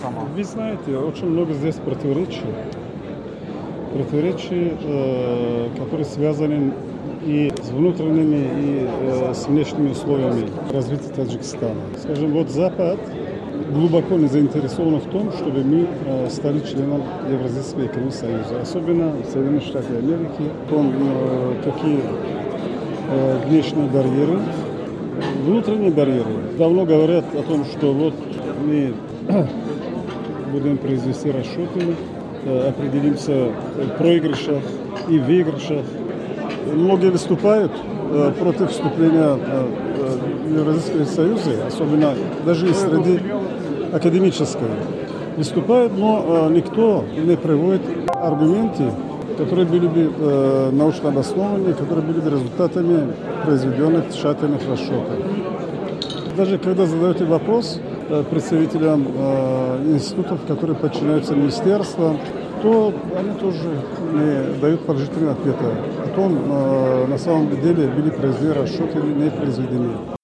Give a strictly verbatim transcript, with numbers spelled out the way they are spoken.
Вы знаете, очень много здесь противоречий. Противоречий, э, которые связаны и с внутренними, и э, с внешними условиями развития Таджикистана. Скажем, вот Запад глубоко не заинтересован в том, чтобы мы э, стали членом Евразийского экономического союза, особенно Соединенные Штаты Америки. Том, э, какие э, внешние барьеры, внутренние барьеры. Давно говорят о том, что вот мы будем произвести расчеты, определимся в проигрышах и выигрышах. Многие выступают против вступления в Евразийский союз, особенно даже и среди академической. Выступают, но никто не приводит аргументы, которые были бы научно обоснованы, которые были бы результатами произведенных тщательных расчетов. Даже когда задаете вопрос представителям э, институтов, которые подчиняются министерству, то они тоже не дают положительного ответа о том, э, на самом деле были произведены расчеты или не произведены.